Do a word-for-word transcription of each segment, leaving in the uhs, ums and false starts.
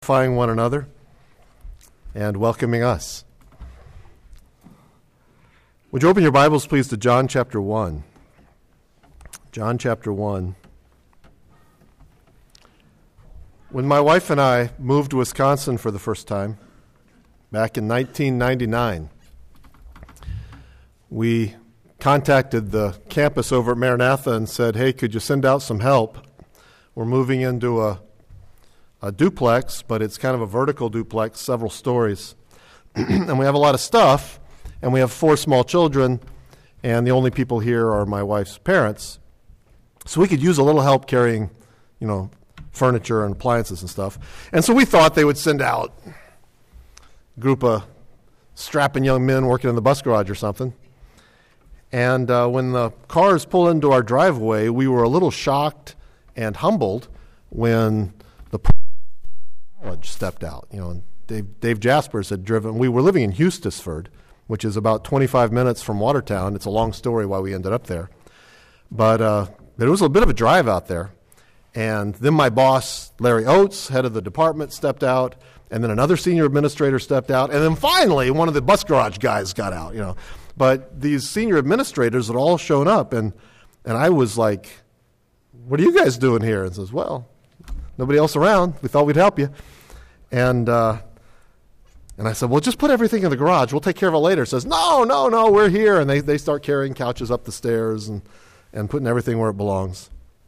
Edifying one another and welcoming us. Would you open your Bibles, please, to John chapter one? John chapter one. When my wife and I moved to Wisconsin for the first time, back in nineteen ninety-nine, we contacted the campus over at Maranatha and said, hey, could you send out some help? We're moving into a a duplex, but it's kind of a vertical duplex, several stories. And we have a lot of stuff, and we have four small children, and the only people here are my wife's parents. So we could use a little help carrying, you know, furniture and appliances and stuff. And so we thought they would send out a group of strapping young men working in the bus garage or something. And uh, when the cars pulled into our driveway, we were a little shocked and humbled when the college stepped out. You know, Dave, Dave Jaspers had driven. We were living in Eustisford, which is about twenty-five minutes from Watertown. It's a long story why we ended up there. But uh, there was a bit of a drive out there. And then my boss, Larry Oates, head of the department, stepped out. And then another senior administrator stepped out. And then finally, one of the bus garage guys got out, you know. But these senior administrators had all shown up. And, and I was like, what are you guys doing here? And says, well, nobody else around. We thought we'd help you. And uh, and I said, well, just put everything in the garage. We'll take care of it later. Says, no, no, no, we're here. And they, they start carrying couches up the stairs and, and putting everything where it belongs.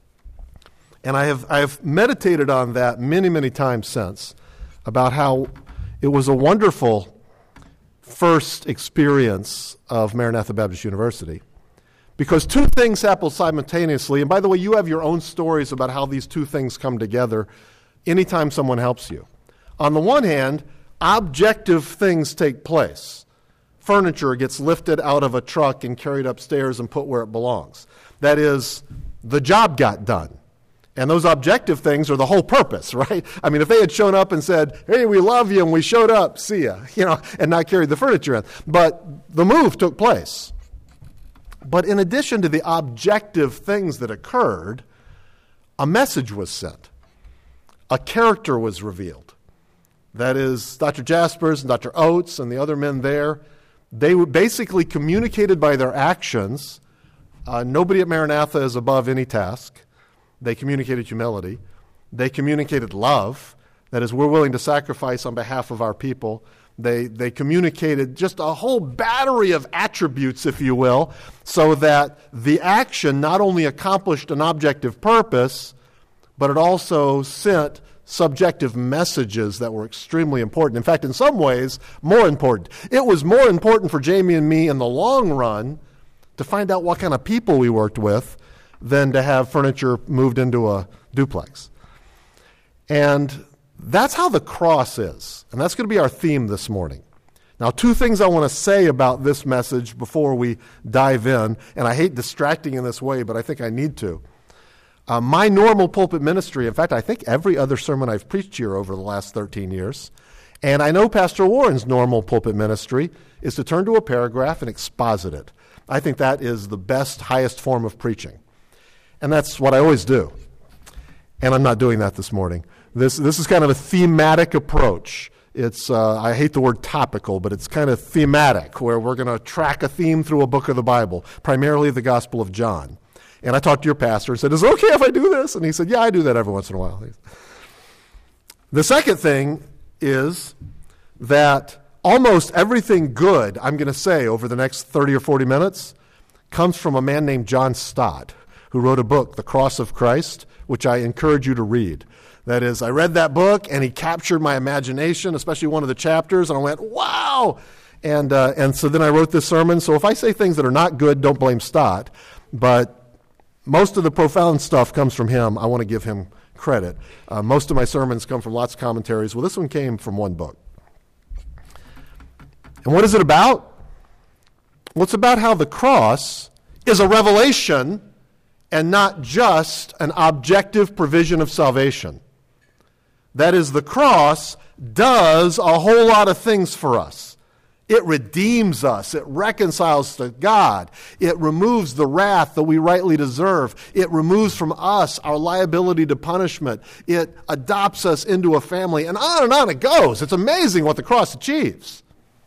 And I have I have meditated on that many, many times since, about how it was a wonderful first experience of Maranatha Baptist University. Because two things happen simultaneously. And by the way, you have your own stories about how these two things come together anytime someone helps you. On the one hand, objective things take place. Furniture gets lifted out of a truck and carried upstairs and put where it belongs. That is, the job got done. And those objective things are the whole purpose, right? I mean, if they had shown up and said, hey, we love you, and we showed up, see ya, you know, and not carried the furniture in. But the move took place. But in addition to the objective things that occurred, a message was sent. A character was revealed. That is, Doctor Jaspers and Doctor Oates and the other men there, they were basically communicated by their actions. Uh, nobody at Maranatha is above any task. They communicated humility. They communicated love. That is, we're willing to sacrifice on behalf of our people. They they communicated just a whole battery of attributes, if you will, so that the action not only accomplished an objective purpose, but it also sent subjective messages that were extremely important. In fact, in some ways, more important. It was more important for Jamie and me in the long run to find out what kind of people we worked with than to have furniture moved into a duplex. And that's how the cross is. And that's going to be our theme this morning. Now, two things I want to say about this message before we dive in. And I hate distracting in this way, but I think I need to. Uh, my normal pulpit ministry, in fact, I think every other sermon I've preached here over the last thirteen years, and I know Pastor Warren's normal pulpit ministry is to turn to a paragraph and exposit it. I think that is the best, highest form of preaching. And that's what I always do. And I'm not doing that this morning. This this is kind of a thematic approach. It's uh, I hate the word topical, but it's kind of thematic, where we're going to track a theme through a book of the Bible, primarily the Gospel of John. And I talked to your pastor and said, is it okay if I do this? And he said, yeah, I do that every once in a while. The second thing is that almost everything good I'm going to say over the next thirty or forty minutes comes from a man named John Stott, who wrote a book, The Cross of Christ, which I encourage you to read. That is, I read that book, and he captured my imagination, especially one of the chapters, and I went, wow! And uh, and so then I wrote this sermon. So if I say things that are not good, don't blame Stott. But most of the profound stuff comes from him. I want to give him credit. Uh, most of my sermons come from lots of commentaries. Well, this one came from one book. And what is it about? Well, it's about how the cross is a revelation and not just an objective provision of salvation. That is, the cross does a whole lot of things for us. It redeems us. It reconciles to God. It removes the wrath that we rightly deserve. It removes from us our liability to punishment. It adopts us into a family. And on and on it goes. It's amazing what the cross achieves.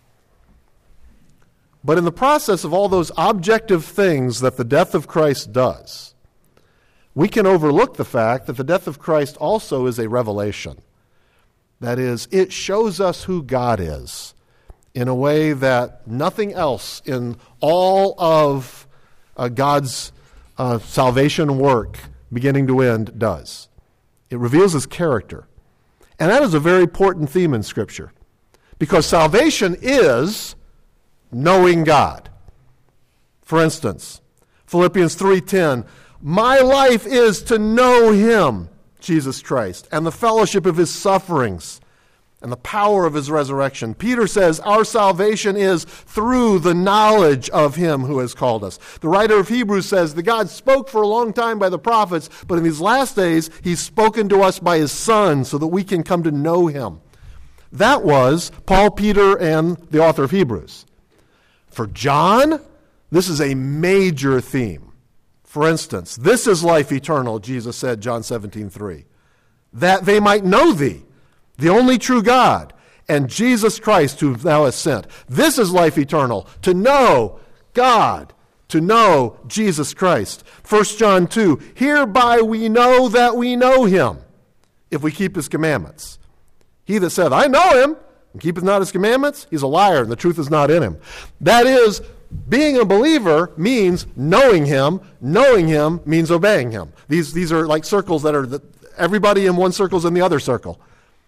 But in the process of all those objective things that the death of Christ does, we can overlook the fact that the death of Christ also is a revelation. That is, it shows us who God is in a way that nothing else in all of uh, God's uh, salvation work, beginning to end, does. It reveals his character. And that is a very important theme in Scripture, because salvation is knowing God. For instance, Philippians three ten, my life is to know him, Jesus Christ, and the fellowship of his sufferings and the power of his resurrection. Peter says our salvation is through the knowledge of him who has called us. The writer of Hebrews says that God spoke for a long time by the prophets, but in these last days he's spoken to us by his Son so that we can come to know him. That was Paul, Peter, and the author of Hebrews. For John, this is a major theme. For instance, this is life eternal, Jesus said, John seventeen three, that they might know thee, the only true God, and Jesus Christ whom thou hast sent. This is life eternal, to know God, to know Jesus Christ. First John two, hereby we know that we know him, if we keep his commandments. He that saith, I know him, and keepeth not his commandments, he's a liar, and the truth is not in him. That is, being a believer means knowing him. Knowing him means obeying him. These, these are like circles that are, the, everybody in one circle is in the other circle.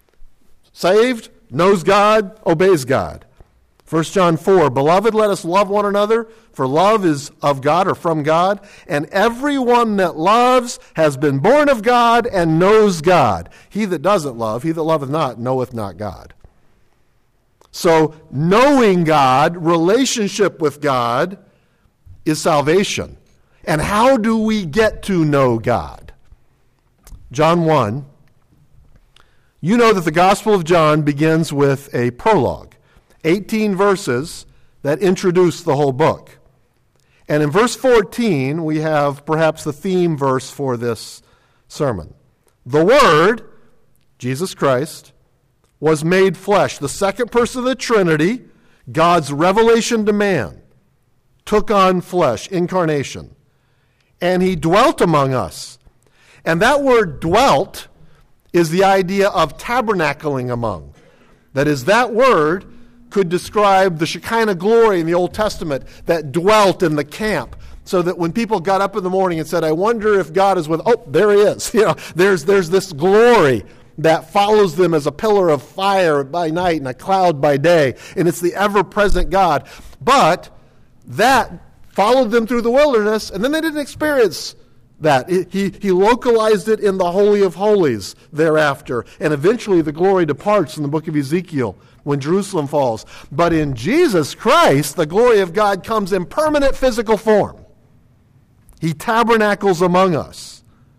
Saved, knows God, obeys God. First John four, beloved, let us love one another, for love is of God or from God, and everyone that loves has been born of God and knows God. He that doesn't love, he that loveth not, knoweth not God. So knowing God, relationship with God, is salvation. And how do we get to know God? John one, you know that the Gospel of John begins with a prologue, eighteen verses that introduce the whole book. And in verse fourteen, we have perhaps the theme verse for this sermon. The Word, Jesus Christ, was made flesh. The second person of the Trinity, God's revelation to man, took on flesh, incarnation. And he dwelt among us. And that word dwelt is the idea of tabernacling among. That is, that word could describe the Shekinah glory in the Old Testament that dwelt in the camp, so that when people got up in the morning and said, I wonder if God is with, oh, there he is. You know, there's, there's this glory that follows them as a pillar of fire by night and a cloud by day. And it's the ever-present God. But that followed them through the wilderness, and then they didn't experience that. It, he, he localized it in the Holy of Holies thereafter. And eventually the glory departs in the book of Ezekiel when Jerusalem falls. But in Jesus Christ, the glory of God comes in permanent physical form. He tabernacles among us.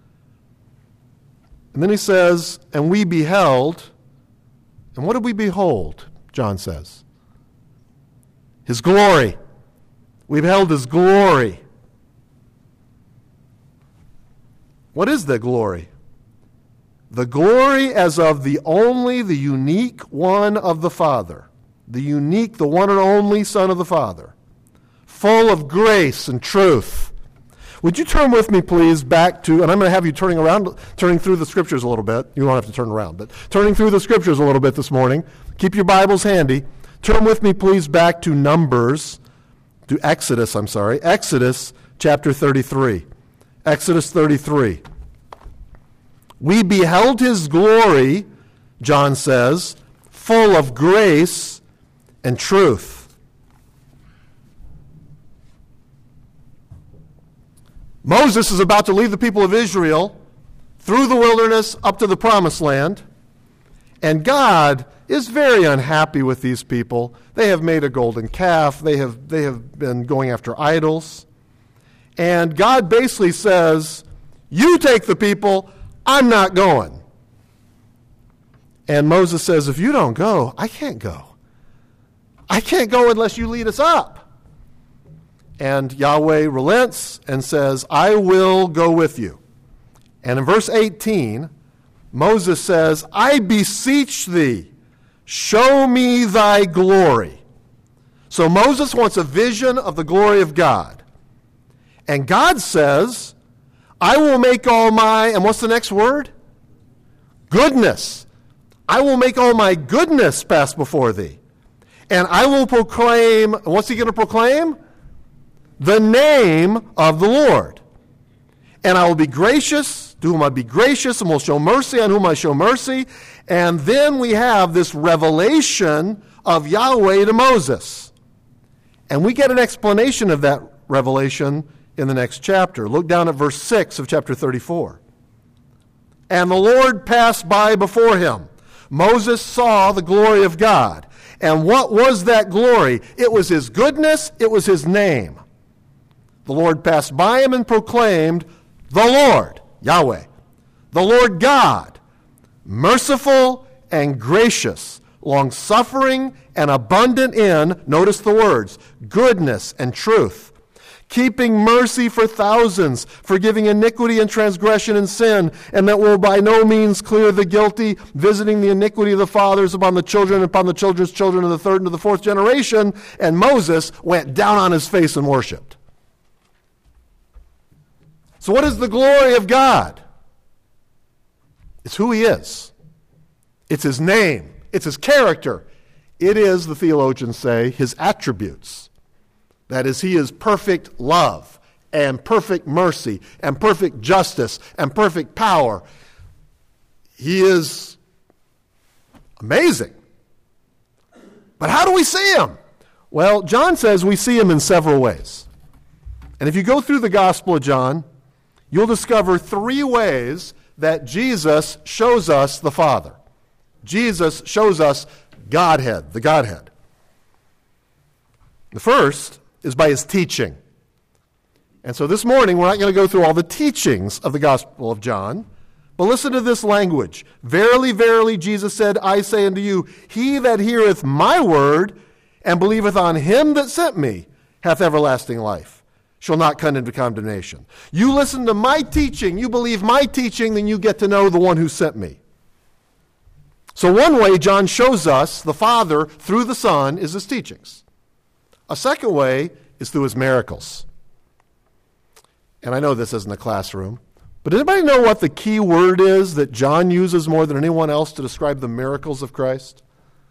And then he says, and we beheld, and what did we behold? John says. His glory. We beheld his glory. What is the glory? The glory as of the only, the unique one of the Father. The unique, the one and only Son of the Father. Full of grace and truth. Would you turn with me, please, back to, and I'm going to have you turning around, turning through the Scriptures a little bit. You don't have to turn around, but turning through the Scriptures a little bit this morning. Keep your Bibles handy. Turn with me, please, back to Numbers, to Exodus, I'm sorry, Exodus chapter thirty-three. Exodus thirty-three. We beheld his glory, John says, full of grace and truth. Moses is about to lead the people of Israel through the wilderness up to the promised land. And God is very unhappy with these people. They have made a golden calf. They have, they have been going after idols. And God basically says, you take the people, I'm not going. And Moses says, if you don't go, I can't go. I can't go unless you lead us up. And Yahweh relents and says, I will go with you. And in verse eighteen, Moses says, I beseech thee, show me thy glory. So Moses wants a vision of the glory of God. And God says, I will make all my, and what's the next word? Goodness. I will make all my goodness pass before thee. And I will proclaim, what's he going to proclaim? The name of the Lord. And I will be gracious to whom I be gracious, and will show mercy on whom I show mercy. And then we have this revelation of Yahweh to Moses. And we get an explanation of that revelation in the next chapter. Look down at verse six of chapter thirty-four. And the Lord passed by before him. Moses saw the glory of God. And what was that glory? It was his goodness, it was his name. The Lord passed by him and proclaimed, the Lord, Yahweh, the Lord God, merciful and gracious, long-suffering and abundant in, notice the words, goodness and truth, keeping mercy for thousands, forgiving iniquity and transgression and sin, and that will by no means clear the guilty, visiting the iniquity of the fathers upon the children and upon the children's children of the third and to the fourth generation. And Moses went down on his face and worshipped. So what is the glory of God? It's who he is. It's his name. It's his character. It is, the theologians say, his attributes. That is, he is perfect love and perfect mercy and perfect justice and perfect power. He is amazing. But how do we see him? Well, John says we see him in several ways. And if you go through the Gospel of John, you'll discover three ways that Jesus shows us the Father. Jesus shows us Godhead, the Godhead. The first is by his teaching. And so this morning, we're not going to go through all the teachings of the Gospel of John, but listen to this language. Verily, verily, Jesus said, I say unto you, he that heareth my word and believeth on him that sent me hath everlasting life, shall not come into condemnation. You listen to my teaching, you believe my teaching, then you get to know the one who sent me. So one way John shows us the Father through the Son is his teachings. A second way is through his miracles. And I know this isn't a classroom, but does anybody know what the key word is that John uses more than anyone else to describe the miracles of Christ?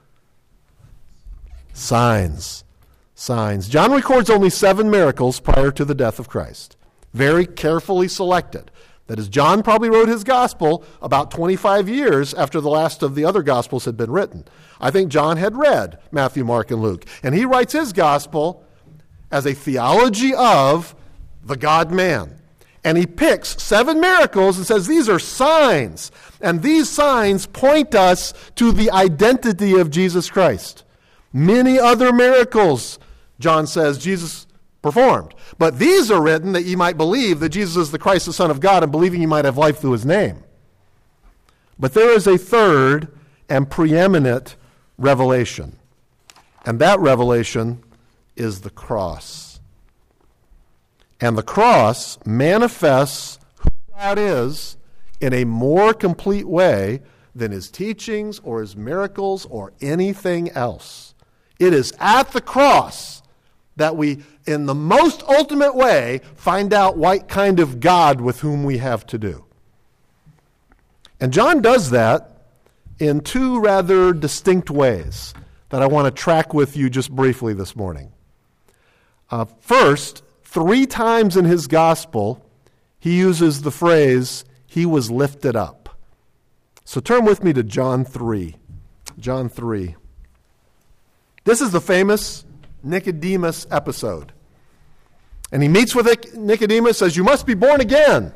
Signs. Signs. John records only seven miracles prior to the death of Christ. Very carefully selected. That is, John probably wrote his gospel about twenty-five years after the last of the other gospels had been written. I think John had read Matthew, Mark, and Luke. And he writes his gospel as a theology of the God-man. And he picks seven miracles and says these are signs. And these signs point us to the identity of Jesus Christ. Many other miracles, John says, Jesus performed. But these are written that ye might believe that Jesus is the Christ, the Son of God, and believing ye might have life through his name. But there is a third and preeminent revelation. And that revelation is the cross. And the cross manifests who God is in a more complete way than his teachings or his miracles or anything else. It is at the cross that we, in the most ultimate way, find out what kind of God with whom we have to do. And John does that in two rather distinct ways that I want to track with you just briefly this morning. Uh, first, three times in his gospel, he uses the phrase, he was lifted up. So turn with me to John three. John three. This is the famous Nicodemus episode. And he meets with Nicodemus, says, you must be born again.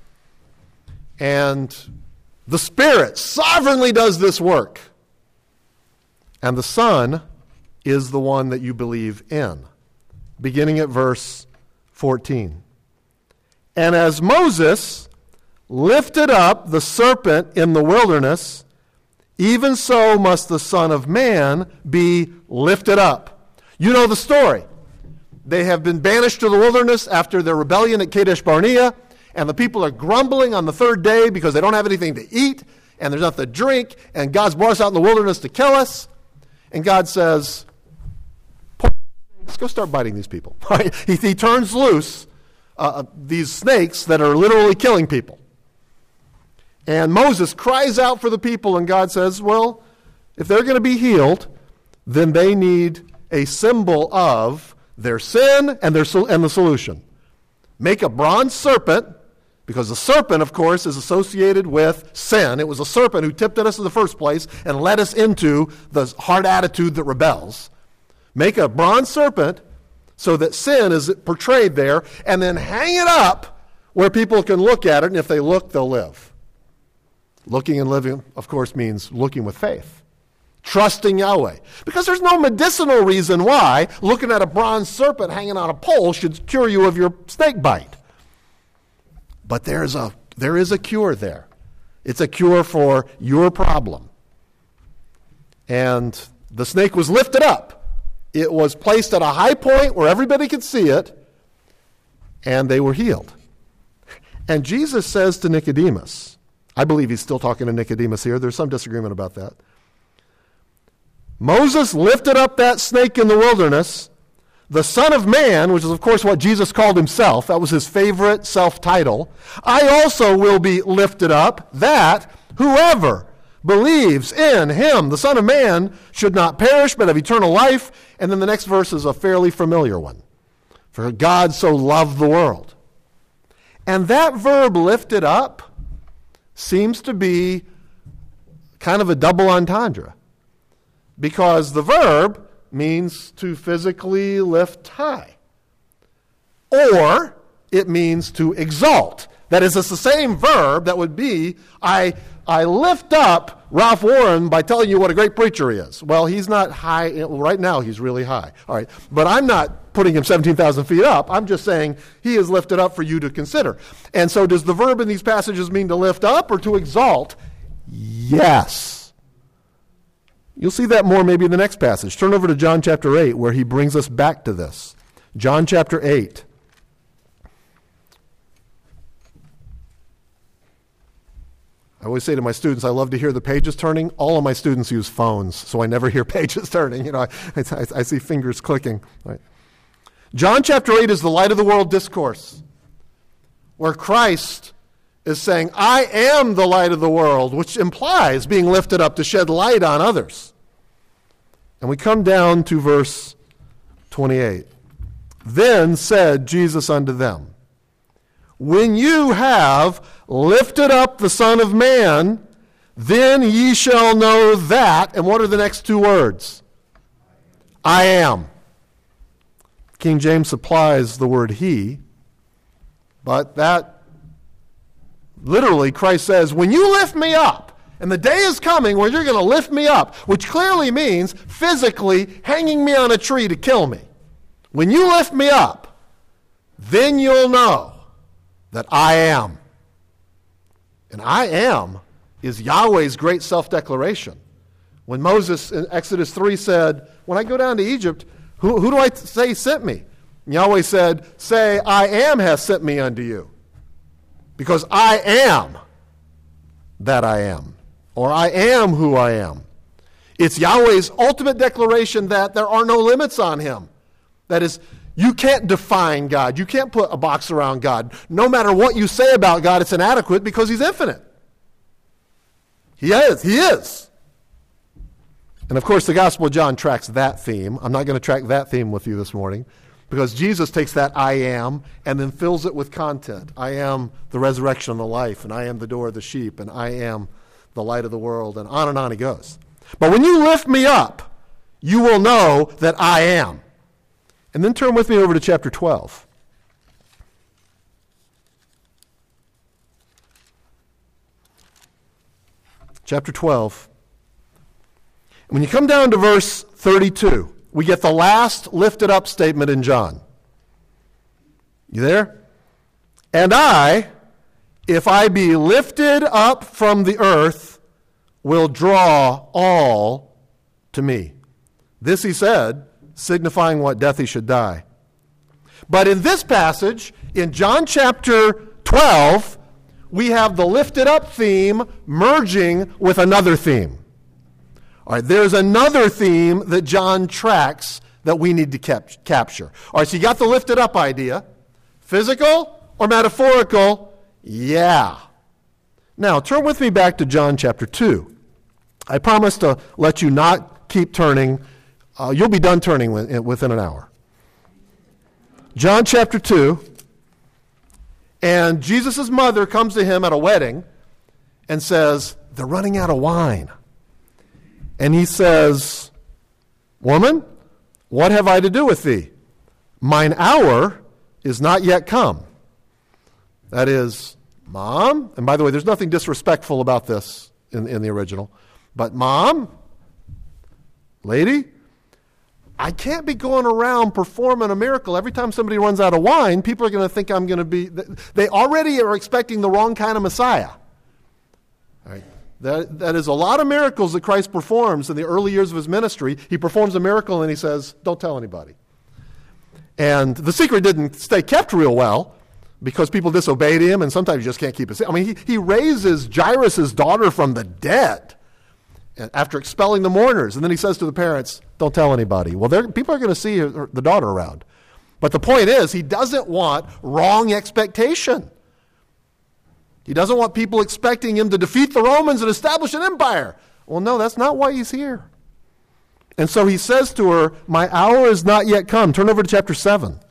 And the Spirit sovereignly does this work. And the Son is the one that you believe in. Beginning at verse fourteen. And as Moses lifted up the serpent in the wilderness, even so must the Son of Man be lifted up. You know the story. They have been banished to the wilderness after their rebellion at Kadesh Barnea, and the people are grumbling on the third day because they don't have anything to eat, and there's nothing to drink, and God's brought us out in the wilderness to kill us. And God says, let's go start biting these people. Right? He, he turns loose uh, these snakes that are literally killing people. And Moses cries out for the people, and God says, well, if they're going to be healed, then they need a symbol of their sin and their and the solution. Make a bronze serpent, because the serpent, of course, is associated with sin. It was a serpent who tipped at us in the first place and led us into the hard attitude that rebels. Make a bronze serpent so that sin is portrayed there, and then hang it up where people can look at it, and if they look, they'll live. Looking and living, of course, means looking with faith. Trusting Yahweh. Because there's no medicinal reason why looking at a bronze serpent hanging on a pole should cure you of your snake bite. But there's a, there is a cure there. It's a cure for your problem. And the snake was lifted up. It was placed at a high point where everybody could see it, and they were healed. And Jesus says to Nicodemus, I believe he's still talking to Nicodemus here. There's some disagreement about that. Moses lifted up that snake in the wilderness. The Son of Man, which is of course what Jesus called himself, that was his favorite self-title, I also will be lifted up, that whoever believes in him, the Son of Man, should not perish but have eternal life. And then the next verse is a fairly familiar one. For God so loved the world. And that verb, lifted up, seems to be kind of a double entendre, because the verb means to physically lift high, or it means to exalt. That is, it's the same verb that would be, I, I lift up Ralph Warren by telling you what a great preacher he is. Well, he's not high. Right now, he's really high. All right, but I'm not putting him seventeen thousand feet up. I'm just saying he is lifted up for you to consider. And so does the verb in these passages mean to lift up or to exalt? Yes. You'll see that more maybe in the next passage. Turn over to John chapter eight, where he brings us back to this. John chapter eight. I always say to my students, I love to hear the pages turning. All of my students use phones, so I never hear pages turning. You know, I, I, I see fingers clicking. Right. John chapter eight is the light of the world discourse, where Christ is saying, I am the light of the world, which implies being lifted up to shed light on others. And we come down to verse twenty-eight. Then said Jesus unto them, when you have lifted up the Son of Man, then ye shall know that, and what are the next two words? I am. King James supplies the word he, but that literally Christ says, when you lift me up, and the day is coming where you're going to lift me up, which clearly means physically hanging me on a tree to kill me. When you lift me up, then you'll know that I am. And I am is Yahweh's great self-declaration. When Moses in Exodus three said, when I go down to Egypt, who, who do I say sent me? And Yahweh said, say, I am has sent me unto you. Because I am that I am. Or I am who I am. It's Yahweh's ultimate declaration that there are no limits on him. That is, you can't define God. You can't put a box around God. No matter what you say about God, it's inadequate because he's infinite. He is. He is. And of course, the Gospel of John tracks that theme. I'm not going to track that theme with you this morning because Jesus takes that I am and then fills it with content. I am the resurrection and the life, and I am the door of the sheep, and I am the light of the world, and on and on he goes. But when you lift me up, you will know that I am. And then turn with me over to chapter twelve. Chapter twelve. And when you come down to verse thirty-two, we get the last lifted up statement in John. You there? And I, if I be lifted up from the earth, will draw all to me. This he said, signifying what death he should die. But in this passage, in John chapter twelve, we have the lifted up theme merging with another theme. All right, there's another theme that John tracks that we need to cap- capture. All right, so you got the lifted up idea. Physical or metaphorical? Yeah. Now, turn with me back to John chapter two. I promise to let you not keep turning. Uh, you'll be done turning within an hour. John chapter two. And Jesus' mother comes to him at a wedding and says, they're running out of wine. And he says, woman, what have I to do with thee? Mine hour is not yet come. That is, Mom, and by the way, there's nothing disrespectful about this in, in the original, but Mom, lady, I can't be going around performing a miracle. Every time somebody runs out of wine, people are going to think I'm going to be, they already are expecting the wrong kind of Messiah. All right. That, that is a lot of miracles that Christ performs in the early years of his ministry. He performs a miracle and he says, don't tell anybody. And the secret didn't stay kept real well because people disobeyed him, and sometimes you just can't keep it. I mean, he, he raises Jairus' daughter from the dead after expelling the mourners. And then he says to the parents, don't tell anybody. Well, people are going to see her, the daughter around. But the point is, he doesn't want wrong expectation. He doesn't want people expecting him to defeat the Romans and establish an empire. Well, no, that's not why he's here. And so he says to her, my hour is not yet come. Turn over to chapter seven.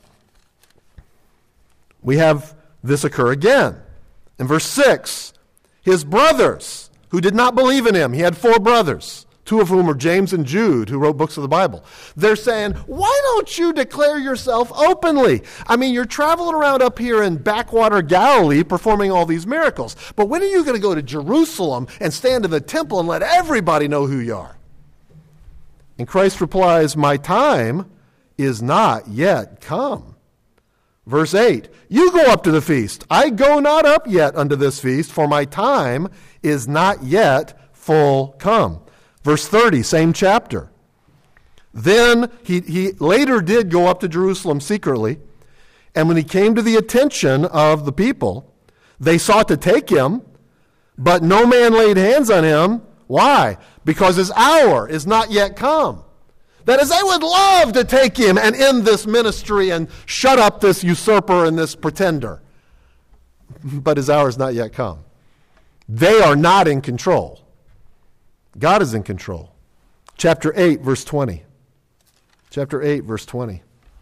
We have this occur again. In verse six, his brothers who did not believe in him, he had four brothers, two of whom are James and Jude, who wrote books of the Bible. They're saying, why don't you declare yourself openly? I mean, you're traveling around up here in backwater Galilee performing all these miracles. But when are you going to go to Jerusalem and stand in the temple and let everybody know who you are? And Christ replies, my time is not yet come. Verse eight, you go up to the feast. I go not up yet unto this feast, for my time is not yet full come. Verse thirty, same chapter. Then he, he later did go up to Jerusalem secretly, and when he came to the attention of the people, they sought to take him, but no man laid hands on him. Why? Because his hour is not yet come. That is, they would love to take him and end this ministry and shut up this usurper and this pretender. But his hour is not yet come. They are not in control. God is in control. Chapter eight, verse twenty. Chapter eight, verse twenty.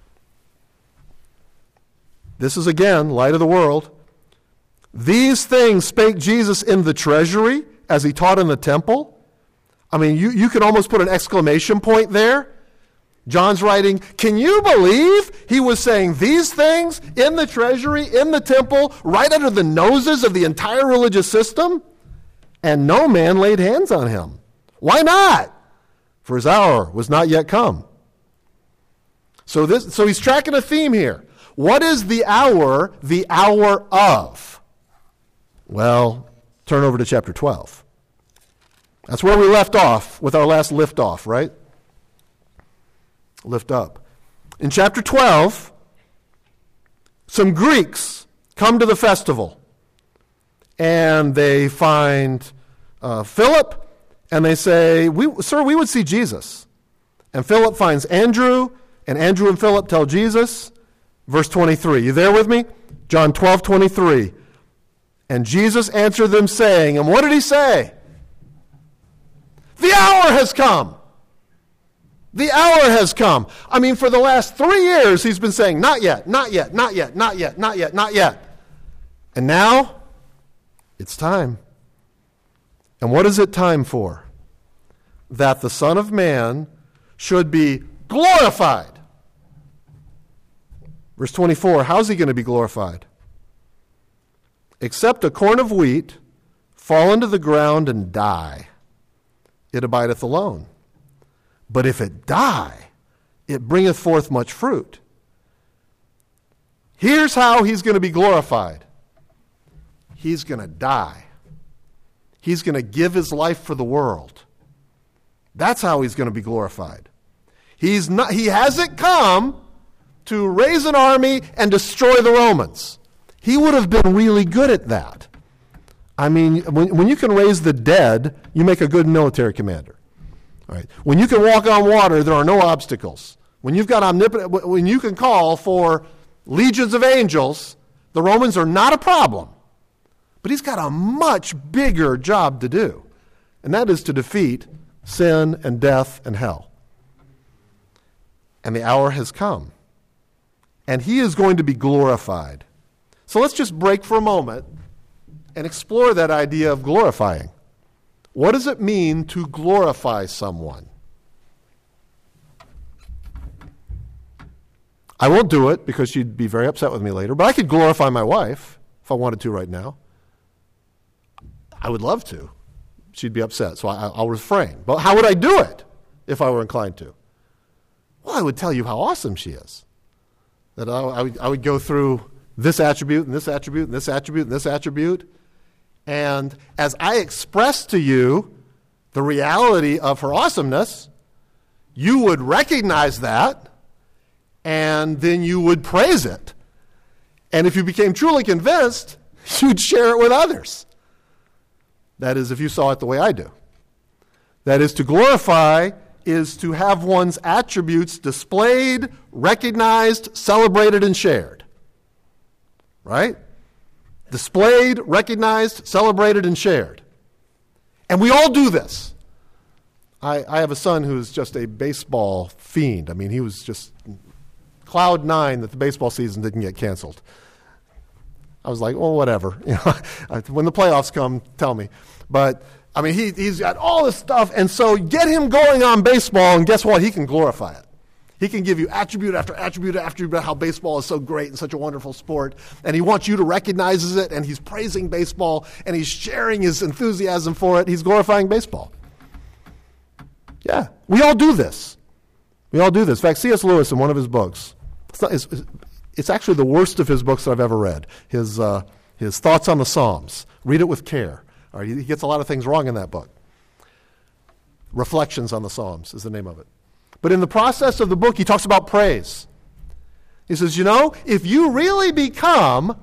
This is again, light of the world. These things spake Jesus in the treasury as he taught in the temple. I mean, you, you could almost put an exclamation point there. John's writing, can you believe he was saying these things in the treasury, in the temple, right under the noses of the entire religious system? And no man laid hands on him. Why not? For his hour was not yet come. So this, so he's tracking a theme here. What is the hour, the hour of? Well, turn over to chapter twelve. That's where we left off with our last lift off, right? Lift up. In chapter twelve, some Greeks come to the festival, and they find uh, Philip, and they say, we, sir, we would see Jesus. And Philip finds Andrew, and Andrew and Philip tell Jesus. Verse twenty-three, you there with me? John twelve, twenty-three. And Jesus answered them saying, and what did he say? The hour has come. The hour has come. I mean, for the last three years, he's been saying, not yet, not yet, not yet, not yet, not yet, not yet. And now, it's time. And what is it time for? That the Son of Man should be glorified. Verse twenty-four, how's he going to be glorified? Except a corn of wheat fall into the ground and die, it abideth alone. But if it die, it bringeth forth much fruit. Here's how he's going to be glorified. He's going to die. He's going to give his life for the world. That's how he's going to be glorified. He's not, he hasn't come to raise an army and destroy the Romans. He would have been really good at that. I mean, when, when you can raise the dead, you make a good military commander. All right. When you can walk on water, there are no obstacles. When you've got omnipotent, when you can call for legions of angels, the Romans are not a problem. But he's got a much bigger job to do, and that is to defeat sin and death and hell. And the hour has come, and he is going to be glorified. So let's just break for a moment and explore that idea of glorifying. What does it mean to glorify someone? I won't do it because she'd be very upset with me later, but I could glorify my wife if I wanted to right now. I would love to. She'd be upset, so I, I'll refrain. But how would I do it if I were inclined to? Well, I would tell you how awesome she is. That I, I, would, I would go through this attribute and this attribute and this attribute and this attribute. And as I express to you the reality of her awesomeness, you would recognize that, and then you would praise it. And if you became truly convinced, you'd share it with others. That is, if you saw it the way I do. That is, to glorify is to have one's attributes displayed, recognized, celebrated, and shared. Right? Displayed, recognized, celebrated, and shared. And we all do this. I, I have a son who's just a baseball fiend. I mean, he was just cloud nine that the baseball season didn't get canceled. I was like, well, whatever. You know, when the playoffs come, tell me. But, I mean, he, he's got all this stuff, and so get him going on baseball, and guess what? He can glorify it. He can give you attribute after attribute after attribute about how baseball is so great and such a wonderful sport, and he wants you to recognize it, and he's praising baseball, and he's sharing his enthusiasm for it. He's glorifying baseball. Yeah, we all do this. We all do this. In fact, C S Lewis, in one of his books, it's, not, it's, it's actually the worst of his books that I've ever read, his, uh, his Thoughts on the Psalms. Read it with care. All right, he gets a lot of things wrong in that book. Reflections on the Psalms is the name of it. But in the process of the book, he talks about praise. He says, you know, if you really become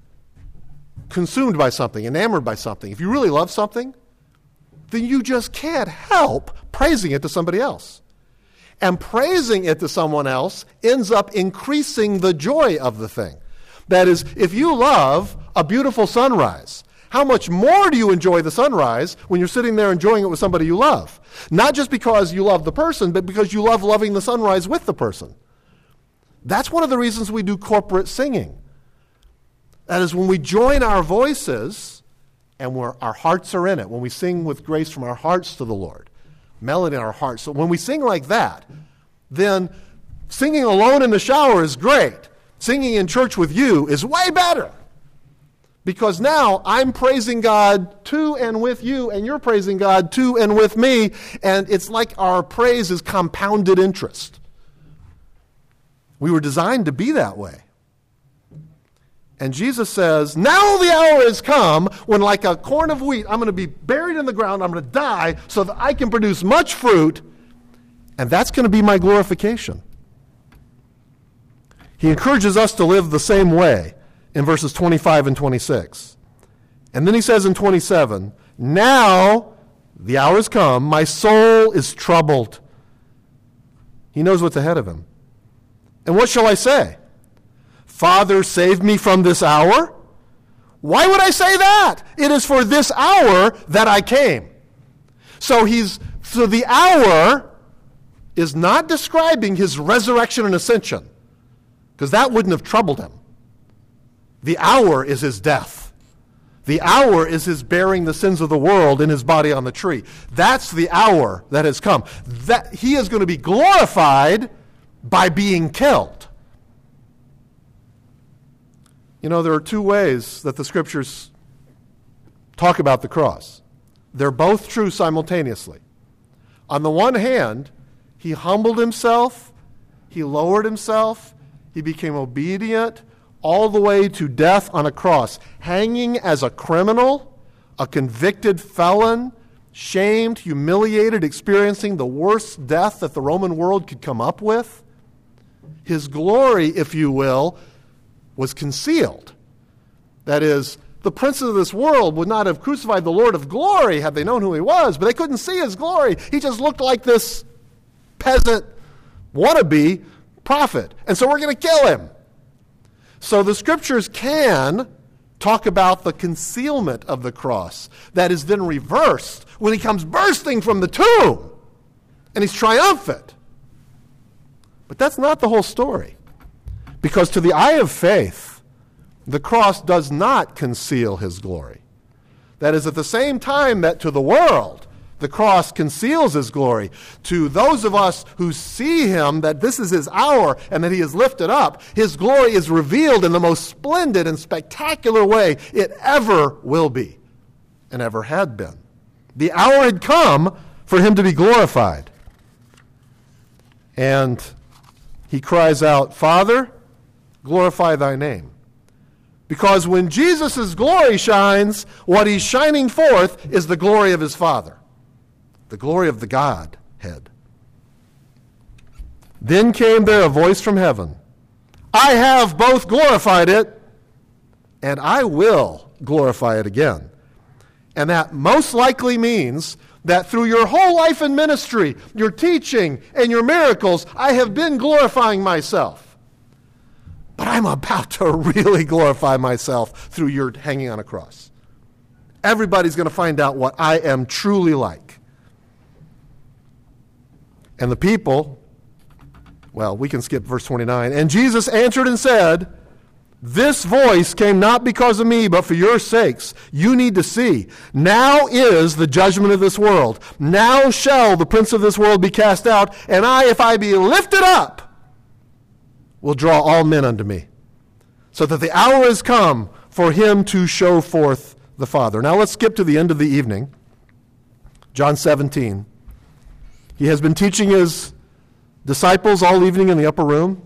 consumed by something, enamored by something, if you really love something, then you just can't help praising it to somebody else. And praising it to someone else ends up increasing the joy of the thing. That is, if you love a beautiful sunrise, how much more do you enjoy the sunrise when you're sitting there enjoying it with somebody you love? Not just because you love the person, but because you love loving the sunrise with the person. That's one of the reasons we do corporate singing. That is, when we join our voices and we're, our hearts are in it, when we sing with grace from our hearts to the Lord, melody in our hearts. So when we sing like that, then singing alone in the shower is great. Singing in church with you is way better. Because now I'm praising God to and with you, and you're praising God to and with me, and it's like our praise is compounded interest. We were designed to be that way. And Jesus says, now the hour has come when, like a corn of wheat, I'm going to be buried in the ground, I'm going to die so that I can produce much fruit, and that's going to be my glorification. He encourages us to live the same way in verses twenty-five and twenty-six. And then he says in twenty-seven, now the hour has come, my soul is troubled. He knows what's ahead of him. And what shall I say? Father, save me from this hour? Why would I say that? It is for this hour that I came. So he's so the hour is not describing his resurrection and ascension, because that wouldn't have troubled him. The hour is his death. The hour is his bearing the sins of the world in his body on the tree. That's the hour that has come. That he is going to be glorified by being killed. You know, there are two ways that the scriptures talk about the cross. They're both true simultaneously. On the one hand, he humbled himself, he lowered himself, he became obedient, all the way to death on a cross, hanging as a criminal a convicted felon, shamed, humiliated, experiencing the worst death that the Roman world could come up with. His glory, if you will, was concealed. That is, the princes of this world would not have crucified the Lord of glory had they known who he was, but they couldn't see his glory. He just looked like this peasant wannabe prophet. And so we're going to kill him. So the scriptures can talk about the concealment of the cross that is then reversed when he comes bursting from the tomb and he's triumphant. But that's not the whole story. Because to the eye of faith, the cross does not conceal his glory. That is, at the same time that to the world, the cross conceals his glory, to those of us who see him, that this is his hour and that he is lifted up, his glory is revealed in the most splendid and spectacular way it ever will be and ever had been. The hour had come for him to be glorified. And he cries out, Father, glorify thy name. Because when Jesus' glory shines, what he's shining forth is the glory of his Father, the glory of the Godhead. Then came there a voice from heaven, I have both glorified it, and I will glorify it again. And that most likely means that through your whole life in ministry, your teaching and your miracles, I have been glorifying myself. But I'm about to really glorify myself through your hanging on a cross. Everybody's going to find out what I am truly like. And the people, well, we can skip verse twenty-nine. And Jesus answered and said, this voice came not because of me, but for your sakes. You need to see. Now is the judgment of this world. Now shall the prince of this world be cast out. And I, if I be lifted up, will draw all men unto me. So that the hour is come for him to show forth the Father. Now let's skip to the end of the evening. John seventeen. He has been teaching his disciples all evening in the upper room.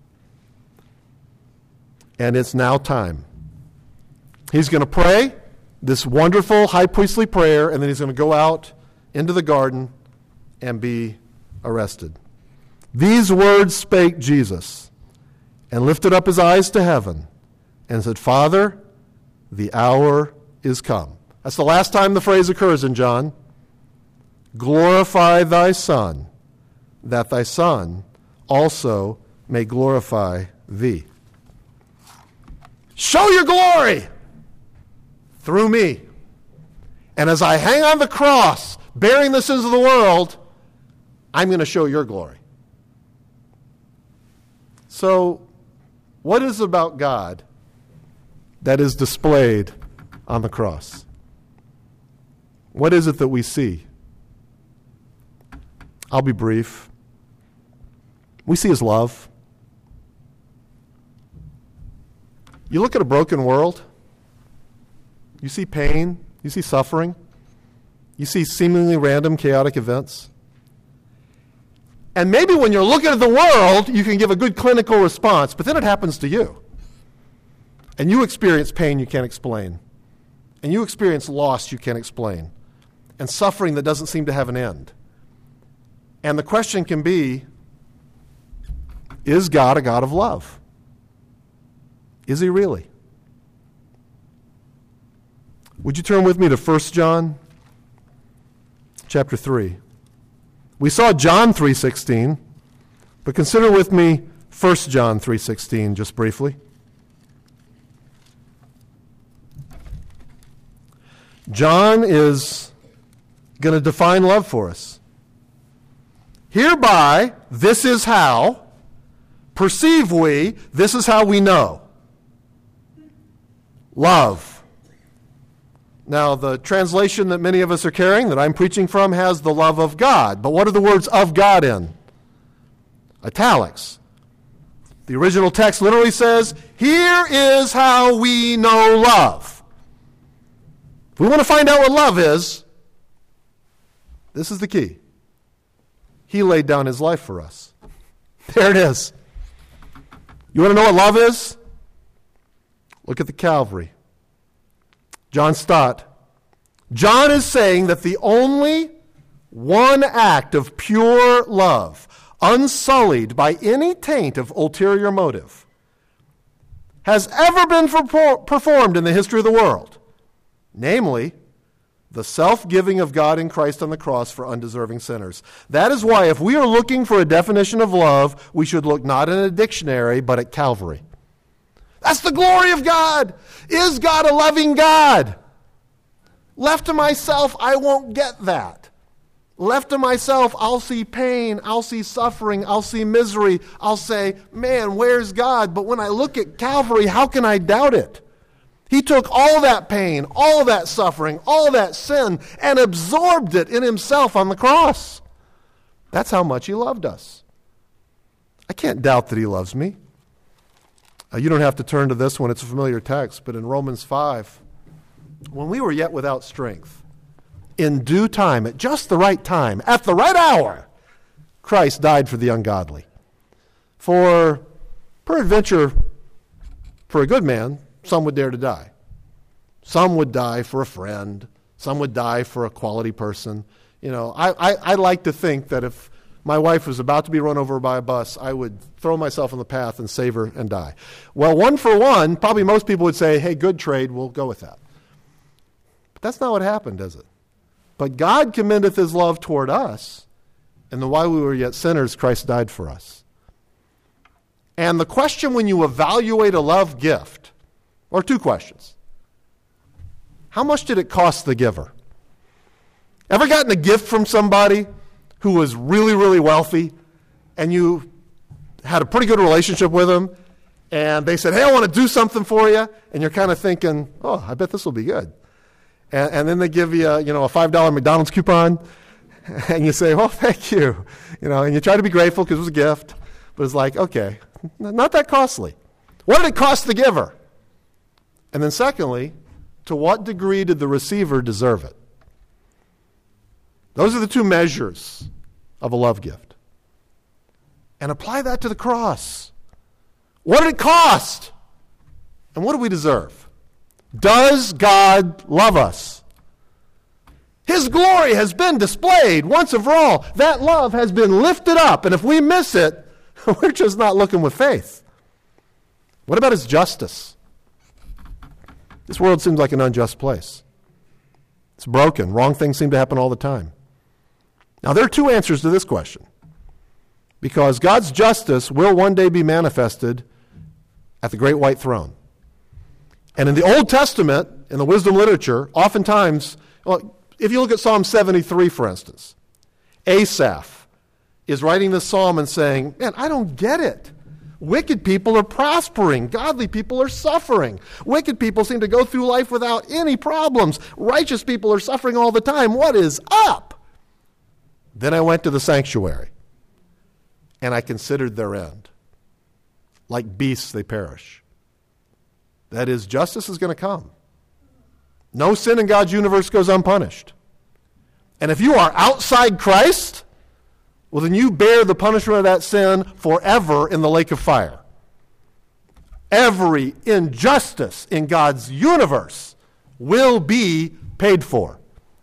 And it's now time. He's going to pray this wonderful high priestly prayer, and then he's going to go out into the garden and be arrested. These words spake Jesus, and lifted up his eyes to heaven, and said, Father, the hour is come. That's the last time the phrase occurs in John. Glorify thy Son, that thy Son also may glorify thee. Show your glory through me. And as I hang on the cross, bearing the sins of the world, I'm going to show your glory. So, what is it about God that is displayed on the cross? What is it that we see? I'll be brief. We see his love. You look at a broken world, you see pain, you see suffering, you see seemingly random, chaotic events. And maybe when you're looking at the world, you can give a good clinical response, but then it happens to you. And you experience pain you can't explain. And you experience loss you can't explain. And suffering that doesn't seem to have an end. And the question can be, is God a God of love? Is he really? Would you turn with me to First John chapter three? We saw John three sixteen, but consider with me First John three sixteen just briefly. John is going to define love for us. Hereby, this is how, perceive we, this is how we know. Love. Now, the translation that many of us are carrying, that I'm preaching from, has the love of God. But what are the words of God in? Italics. The original text literally says, here is how we know love. If we want to find out what love is, this is the key. He laid down his life for us. There it is. You want to know what love is? Look at the Calvary. John Stott John is saying that the only one act of pure love, unsullied by any taint of ulterior motive, has ever been performed in the history of the world, namely, the self-giving of God in Christ on the cross for undeserving sinners. That is why if we are looking for a definition of love, we should look not in a dictionary, but at Calvary. That's the glory of God. Is God a loving God? Left to myself, I won't get that. Left to myself, I'll see pain, I'll see suffering, I'll see misery. I'll say, man, where's God? But when I look at Calvary, how can I doubt it? He took all that pain, all that suffering, all that sin, and absorbed it in himself on the cross. That's how much he loved us. I can't doubt that he loves me. Uh, you don't have to turn to this one. It's a familiar text. But in Romans five, when we were yet without strength, in due time, at just the right time, at the right hour, Christ died for the ungodly. For peradventure, for a good man, some would dare to die. Some would die for a friend. Some would die for a quality person. You know, I, I, I like to think that if my wife was about to be run over by a bus, I would throw myself on the path and save her and die. Well, one for one, probably most people would say, hey, good trade, we'll go with that. But that's not what happened, is it? But God commendeth his love toward us, and then while we were yet sinners, Christ died for us. And the question when you evaluate a love gift, or two questions. How much did it cost the giver? Ever gotten a gift from somebody who was really, really wealthy, and you had a pretty good relationship with them, and they said, hey, I want to do something for you, and you're kind of thinking, oh, I bet this will be good. And, and then they give you, a, you know, a five dollar McDonald's coupon, and you say, oh, thank you. You know, and you try to be grateful because it was a gift, but it's like, okay, not that costly. What did it cost the giver? And then secondly, to what degree did the receiver deserve it? Those are the two measures of a love gift. And apply that to the cross. What did it cost? And what do we deserve? Does God love us? His glory has been displayed once and for all. That love has been lifted up. And if we miss it, we're just not looking with faith. What about his justice? This world seems like an unjust place. It's broken. Wrong things seem to happen all the time. Now, there are two answers to this question. Because God's justice will one day be manifested at the great white throne. And in the Old Testament, in the wisdom literature, oftentimes, well, if you look at Psalm seventy-three, for instance, Asaph is writing this psalm and saying, man, I don't get it. Wicked people are prospering. Godly people are suffering. Wicked people seem to go through life without any problems. Righteous people are suffering all the time. What is up? Then I went to the sanctuary, and I considered their end. Like beasts, they perish. That is, justice is going to come. No sin in God's universe goes unpunished. And if you are outside Christ, well, then you bear the punishment of that sin forever in the lake of fire. Every injustice in God's universe will be paid for.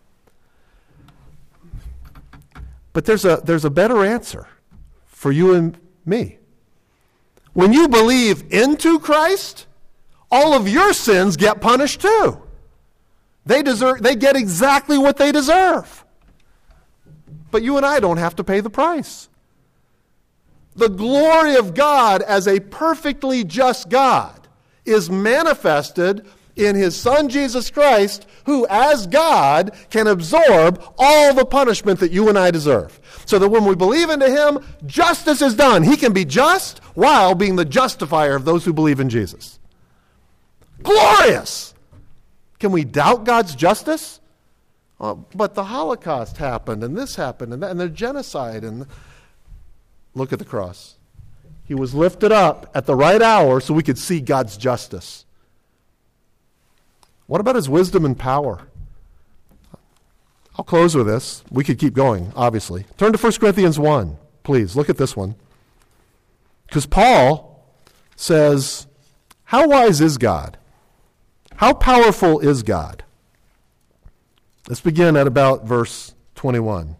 But there's a, there's a better answer for you and me. When you believe into Christ, all of your sins get punished too. They deserve, they get exactly what they deserve. But you and I don't have to pay the price. The glory of God as a perfectly just God is manifested in his Son Jesus Christ, who as God can absorb all the punishment that you and I deserve. So that when we believe into him, justice is done. He can be just while being the justifier of those who believe in Jesus. Glorious! Can we doubt God's justice? Uh, but the Holocaust happened, and this happened, and, that, and the genocide. And look at the cross. He was lifted up at the right hour so we could see God's justice. What about his wisdom and power? I'll close with this. We could keep going, obviously. Turn to First Corinthians one, please. Look at this one. Because Paul says, how wise is God? How powerful is God? Let's begin at about verse twenty-one.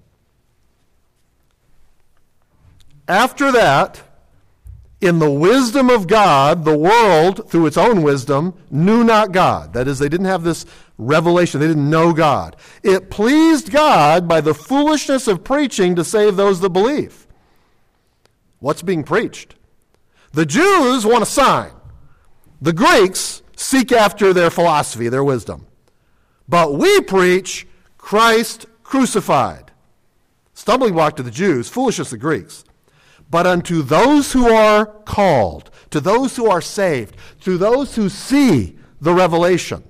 After that, in the wisdom of God, the world, through its own wisdom, knew not God. That is, they didn't have this revelation. They didn't know God. It pleased God by the foolishness of preaching to save those that believe. What's being preached? The Jews want a sign. The Greeks seek after their philosophy, their wisdom. But we preach Christ crucified. Stumbling block to the Jews, foolishness to the Greeks. But unto those who are called, to those who are saved, to those who see the revelation,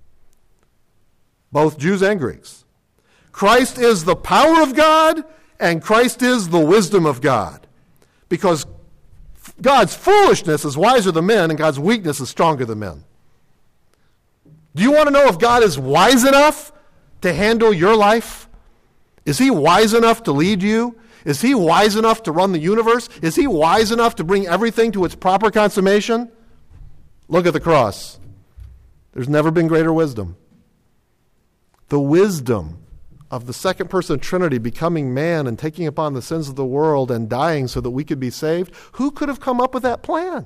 both Jews and Greeks, Christ is the power of God and Christ is the wisdom of God. Because God's foolishness is wiser than men and God's weakness is stronger than men. Do you want to know if God is wise enough to handle your life? Is he wise enough to lead you? Is he wise enough to run the universe? Is he wise enough to bring everything to its proper consummation? Look at the cross. There's never been greater wisdom. The wisdom of the second person of Trinity becoming man and taking upon the sins of the world and dying so that we could be saved. Who could have come up with that plan?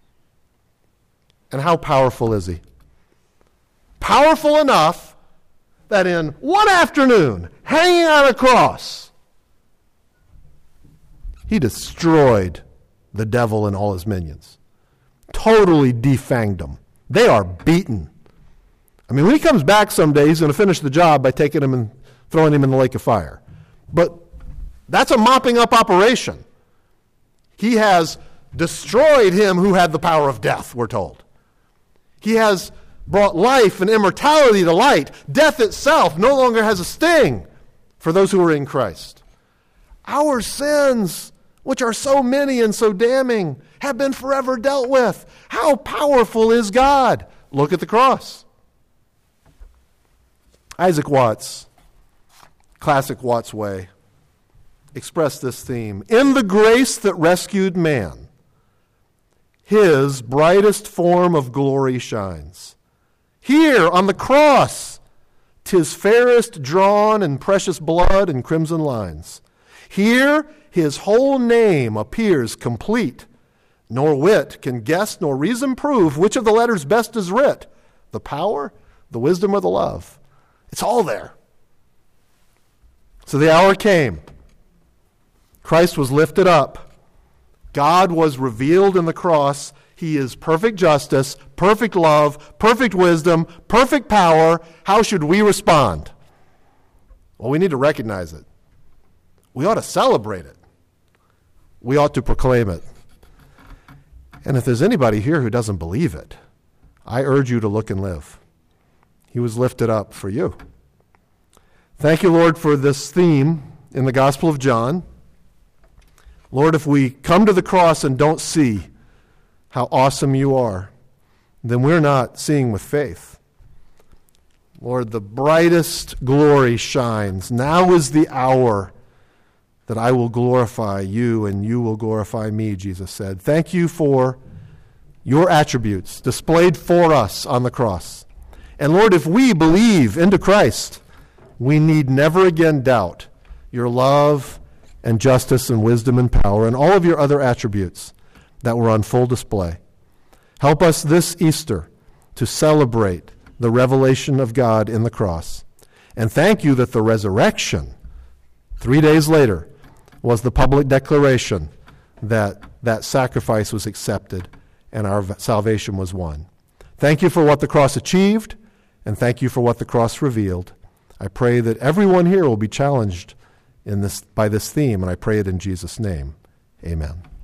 And how powerful is he? Powerful enough that in one afternoon, hanging on a cross, he destroyed the devil and all his minions. Totally defanged them. They are beaten. I mean, when he comes back someday, he's going to finish the job by taking him and throwing him in the lake of fire. But that's a mopping up operation. He has destroyed him who had the power of death, we're told. He has brought life and immortality to light. Death itself no longer has a sting for those who are in Christ. Our sins, which are so many and so damning, have been forever dealt with. How powerful is God? Look at the cross. Isaac Watts, classic Watts way, expressed this theme. In the grace that rescued man, his brightest form of glory shines. Here on the cross, 'tis fairest drawn in precious blood and crimson lines. Here his whole name appears complete, nor wit can guess nor reason prove which of the letters best is writ, the power, the wisdom, or the love. It's all there. So the hour came. Christ was lifted up. God was revealed in the cross. He is perfect justice, perfect love, perfect wisdom, perfect power. How should we respond? Well, we need to recognize it. We ought to celebrate it. We ought to proclaim it. And if there's anybody here who doesn't believe it, I urge you to look and live. He was lifted up for you. Thank you, Lord, for this theme in the Gospel of John. Lord, if we come to the cross and don't see how awesome you are, then we're not seeing with faith. Lord, the brightest glory shines. Now is the hour that I will glorify you and you will glorify me, Jesus said. Thank you for your attributes displayed for us on the cross. And Lord, if we believe into Christ, we need never again doubt your love and justice and wisdom and power and all of your other attributes that were on full display. Help us this Easter to celebrate the revelation of God in the cross. And thank you that the resurrection, three days later, was the public declaration that that sacrifice was accepted and our salvation was won. Thank you for what the cross achieved, and thank you for what the cross revealed. I pray that everyone here will be challenged in this by this theme, and I pray it in Jesus' name. Amen.